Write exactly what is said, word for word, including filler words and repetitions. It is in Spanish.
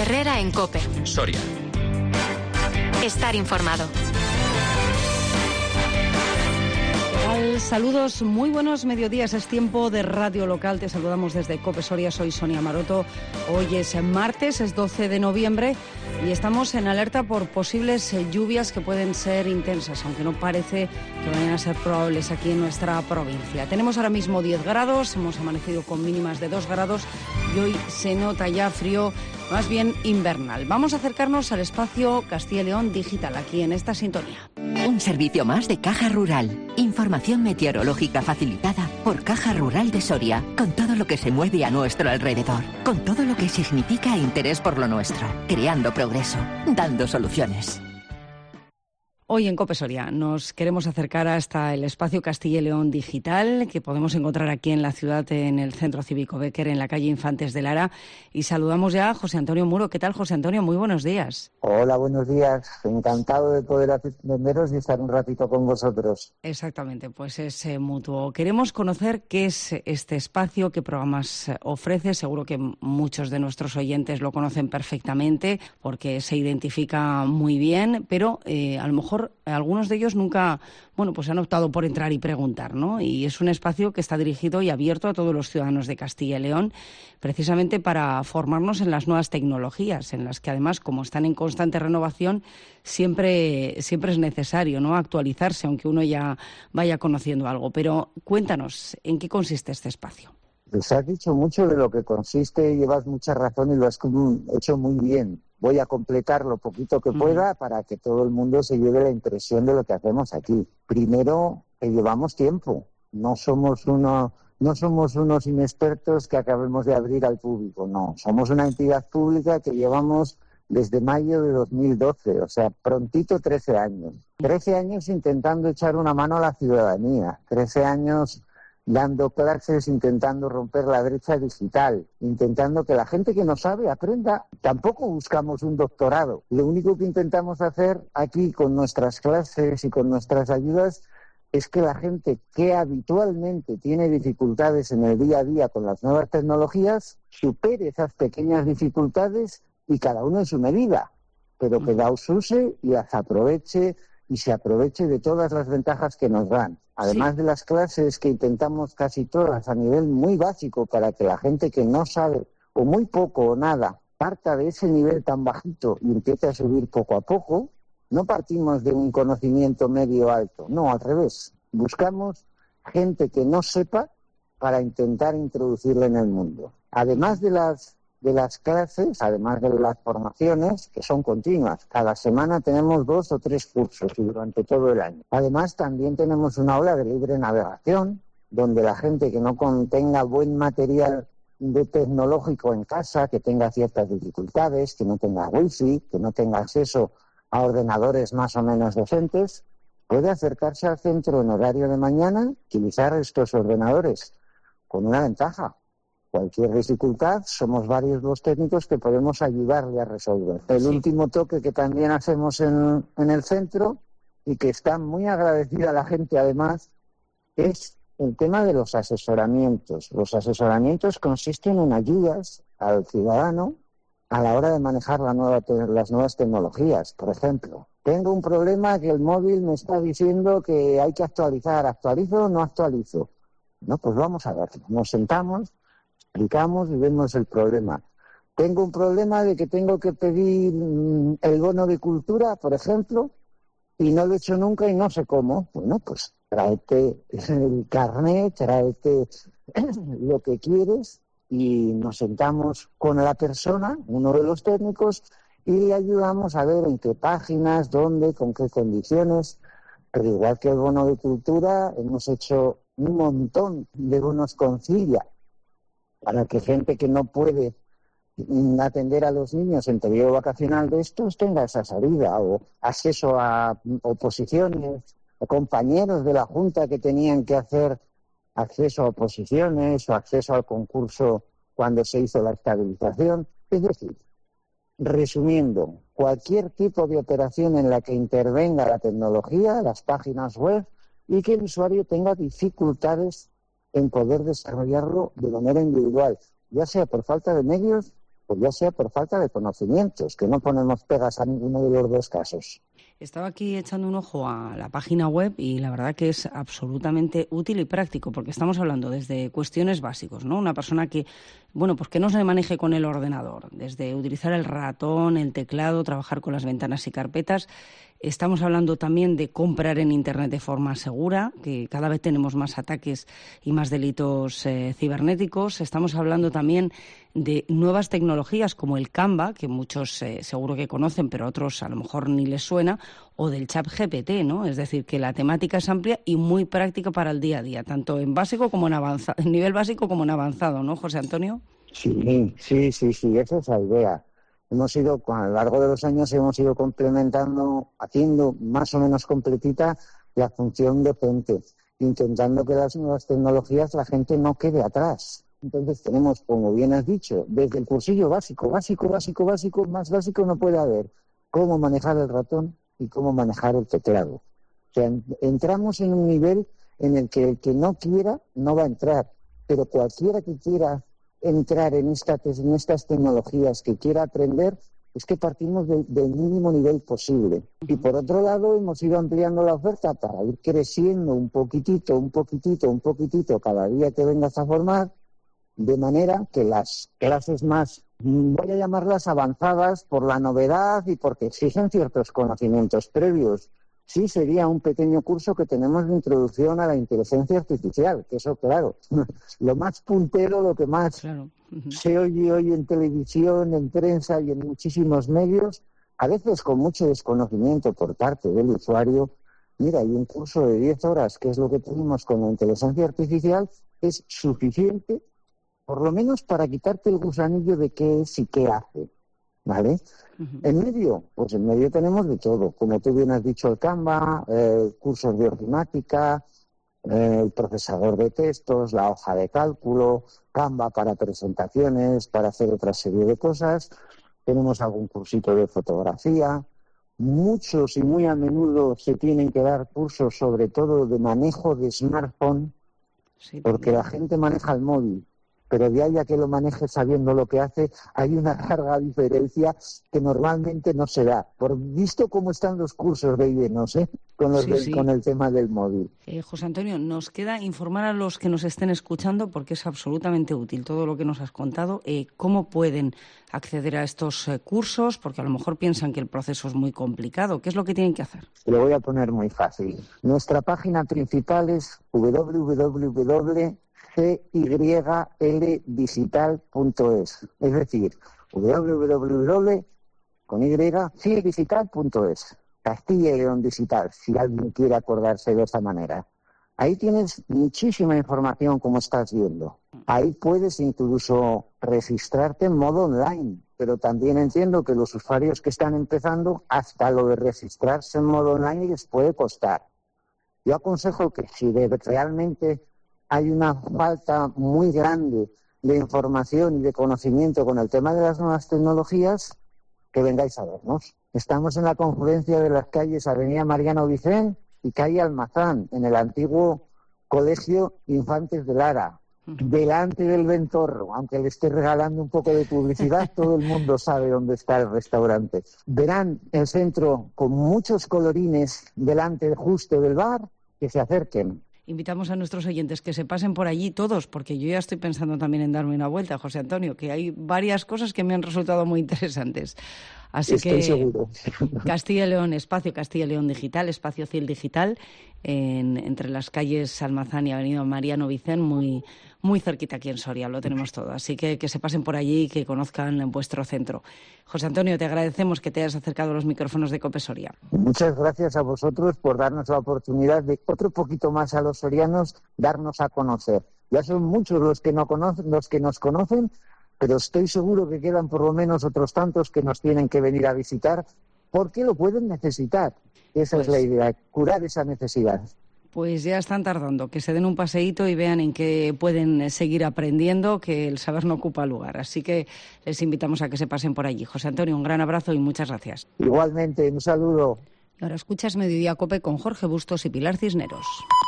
Herrera en COPE. Soria. Estar informado. Saludos, muy buenos mediodías, es tiempo de Radio Local, te saludamos desde COPE Soria, soy Sonia Maroto. Hoy es martes, es doce de noviembre y estamos en alerta por posibles lluvias que pueden ser intensas, aunque no parece que vayan a ser probables aquí en nuestra provincia. Tenemos ahora mismo diez grados, hemos amanecido con mínimas de dos grados y hoy se nota ya frío, más bien invernal. Vamos a acercarnos al espacio Castilla y León Digital, aquí en esta sintonía. Un servicio más de Caja Rural. Información meteorológica facilitada por Caja Rural de Soria, con todo lo que se mueve a nuestro alrededor, con todo lo que significa interés por lo nuestro, creando progreso, dando soluciones. Hoy en COPE Soria nos queremos acercar hasta el espacio Castilla y León Digital, que podemos encontrar aquí en la ciudad, en el Centro Cívico Bécquer, en la calle Infantes de Lara. Y saludamos ya a José Antonio Muro. ¿Qué tal, José Antonio? Muy buenos días. Hola, buenos días. Encantado de poder atenderos y estar un ratito con vosotros. Exactamente, pues es eh, mutuo. Queremos conocer qué es este espacio, qué programas ofrece. Seguro que muchos de nuestros oyentes lo conocen perfectamente porque se identifica muy bien, pero eh, a lo mejor algunos de ellos nunca, bueno, pues han optado por entrar y preguntar, ¿no? Y es un espacio que está dirigido y abierto a todos los ciudadanos de Castilla y León, precisamente para formarnos en las nuevas tecnologías, en las que además, como están en constante renovación, siempre, siempre es necesario, ¿no?, actualizarse, aunque uno ya vaya conociendo algo. Pero cuéntanos, ¿en qué consiste este espacio? Pues has dicho mucho de lo que consiste, llevas mucha razón y lo has hecho muy bien. Voy a completar lo poquito que pueda para que todo el mundo se lleve la impresión de lo que hacemos aquí. Primero, que llevamos tiempo. No somos uno, no somos unos inexpertos que acabemos de abrir al público, no. Somos una entidad pública que llevamos desde mayo de dos mil doce, o sea, prontito trece años. trece años intentando echar una mano a la ciudadanía. trece años dando clases, intentando romper la brecha digital, intentando que la gente que no sabe aprenda. Tampoco buscamos un doctorado. Lo único que intentamos hacer aquí con nuestras clases y con nuestras ayudas es que la gente que habitualmente tiene dificultades en el día a día con las nuevas tecnologías supere esas pequeñas dificultades y cada uno en su medida, pero que las use y las aproveche y se aproveche de todas las ventajas que nos dan. Además sí. de las clases que intentamos casi todas a nivel muy básico para que la gente que no sabe o muy poco o nada parta de ese nivel tan bajito y empiece a subir poco a poco, no partimos de un conocimiento medio alto, no, al revés. Buscamos gente que no sepa para intentar introducirla en el mundo. Además de las de las clases, además de las formaciones, que son continuas. Cada semana tenemos dos o tres cursos y durante todo el año. Además, también tenemos una aula de libre navegación, donde la gente que no contenga buen material de tecnológico en casa, que tenga ciertas dificultades, que no tenga wifi, que no tenga acceso a ordenadores más o menos decentes, puede acercarse al centro en horario de mañana, utilizar estos ordenadores con una ventaja. Cualquier dificultad, somos varios los técnicos que podemos ayudarle a resolver. El sí. último toque que también hacemos en, en el centro y que está muy agradecida la gente además es el tema de los asesoramientos. Los asesoramientos consisten en ayudas al ciudadano a la hora de manejar la nueva te- las nuevas tecnologías. Por ejemplo, tengo un problema que el móvil me está diciendo que hay que actualizar. ¿Actualizo o no actualizo? No, pues vamos a verlo. Nos sentamos, explicamos y vemos el problema. Tengo un problema de que tengo que pedir mmm, el bono de cultura, por ejemplo, y no lo he hecho nunca y no sé cómo. Bueno, pues tráete el carnet, tráete lo que quieres y nos sentamos con la persona, uno de los técnicos, y le ayudamos a ver en qué páginas, dónde, con qué condiciones. Pero igual que el bono de cultura, hemos hecho un montón de bonos Concilia para que gente que no puede atender a los niños en periodo vacacional de estos tenga esa salida, o acceso a oposiciones, a compañeros de la Junta que tenían que hacer acceso a oposiciones o acceso al concurso cuando se hizo la estabilización. Es decir, resumiendo, cualquier tipo de operación en la que intervenga la tecnología, las páginas web, y que el usuario tenga dificultades en poder desarrollarlo de manera individual, ya sea por falta de medios pues ya sea por falta de conocimientos, que no ponemos pegas a ninguno de los dos casos. Estaba aquí echando un ojo a la página web y la verdad que es absolutamente útil y práctico, porque estamos hablando desde cuestiones básicas, ¿no? Una persona que, bueno, pues que no se maneje con el ordenador, desde utilizar el ratón, el teclado, trabajar con las ventanas y carpetas. Estamos hablando también de comprar en Internet de forma segura, que cada vez tenemos más ataques y más delitos eh, cibernéticos. Estamos hablando también de nuevas tecnologías como el Canva, que muchos eh, seguro que conocen, pero a otros a lo mejor ni les suena, o del ChatGPT, ¿no? Es decir, que la temática es amplia y muy práctica para el día a día, tanto en básico como en avanzado, en nivel básico como en avanzado, ¿no, José Antonio? Sí, sí, sí, sí, esa es la idea. Hemos ido, a lo largo de los años, hemos ido complementando, haciendo más o menos completita la función docente, intentando que las nuevas tecnologías la gente no quede atrás. Entonces tenemos, como bien has dicho, desde el cursillo básico, básico, básico, básico, más básico no puede haber, cómo manejar el ratón y cómo manejar el teclado. O sea, entramos en un nivel en el que el que no quiera no va a entrar, pero cualquiera que quiera entrar en, esta, en estas tecnologías, que quiera aprender, es que partimos de, del mínimo nivel posible. Y por otro lado, hemos ido ampliando la oferta para ir creciendo un poquitito, un poquitito, un poquitito cada día que vengas a formar, de manera que las clases más, voy a llamarlas avanzadas por la novedad y porque exigen ciertos conocimientos previos. Sí, sería un pequeño curso que tenemos de introducción a la inteligencia artificial, que eso, claro, lo más puntero, lo que más claro. uh-huh. se oye hoy en televisión, en prensa y en muchísimos medios, a veces con mucho desconocimiento por parte del usuario. Mira, y un curso de diez horas, que es lo que tenemos con la inteligencia artificial, es suficiente, por lo menos para quitarte el gusanillo de qué es y qué hace, ¿vale? Uh-huh. En medio, pues en medio tenemos de todo, como tú bien has dicho, el Canva, eh, cursos de ofimática, eh, el procesador de textos, la hoja de cálculo, Canva para presentaciones, para hacer otra serie de cosas. Tenemos algún cursito de fotografía. Muchos y muy a menudo se tienen que dar cursos, sobre todo de manejo de smartphone, sí, porque la gente maneja el móvil. Pero de ahí a que lo maneje sabiendo lo que hace, hay una larga diferencia que normalmente no se da. Por visto cómo están los cursos de I B E, no sé, con, los sí, de, sí. con el tema del móvil. Eh, José Antonio, nos queda informar a los que nos estén escuchando, porque es absolutamente útil todo lo que nos has contado, eh, cómo pueden acceder a estos eh, cursos, porque a lo mejor piensan que el proceso es muy complicado. ¿Qué es lo que tienen que hacer? Lo voy a poner muy fácil. Nuestra página principal es doble u doble u doble u punto c y l digital punto es, es decir, doble u doble u doble u con y c y digital punto es, Castilla y León Digital, si alguien quiere acordarse de esa manera. Ahí tienes muchísima información, como estás viendo. Ahí puedes incluso registrarte en modo online, pero también entiendo que los usuarios que están empezando, hasta lo de registrarse en modo online les puede costar. Yo aconsejo que si de, realmente hay una falta muy grande de información y de conocimiento con el tema de las nuevas tecnologías, que vengáis a vernos. Estamos en la confluencia de las calles Avenida Mariano Vicent y calle Almazán, en el antiguo Colegio Infantes de Lara, delante del Ventorro. Aunque le esté regalando un poco de publicidad, todo el mundo sabe dónde está el restaurante. Verán el centro con muchos colorines delante justo del bar, que se acerquen. Invitamos a nuestros oyentes que se pasen por allí todos, porque yo ya estoy pensando también en darme una vuelta, José Antonio, que hay varias cosas que me han resultado muy interesantes. Así Estoy que seguro. Castilla y León, espacio Castilla y León Digital, espacio C I L Digital, en, entre las calles Almazán y Avenida Mariano Vicent, muy, muy cerquita aquí en Soria, lo tenemos todo. Así que que se pasen por allí y que conozcan vuestro centro. José Antonio, te agradecemos que te hayas acercado a los micrófonos de COPE Soria. Muchas gracias a vosotros por darnos la oportunidad de otro poquito más a los sorianos, darnos a conocer. Ya son muchos los que, no conocen, los que nos conocen, pero estoy seguro que quedan por lo menos otros tantos que nos tienen que venir a visitar porque lo pueden necesitar. Esa pues, es la idea, curar esa necesidad. Pues ya están tardando, que se den un paseíto y vean en qué pueden seguir aprendiendo, que el saber no ocupa lugar. Así que les invitamos a que se pasen por allí. José Antonio, un gran abrazo y muchas gracias. Igualmente, un saludo. Y ahora escuchas Mediodía COPE con Jorge Bustos y Pilar Cisneros.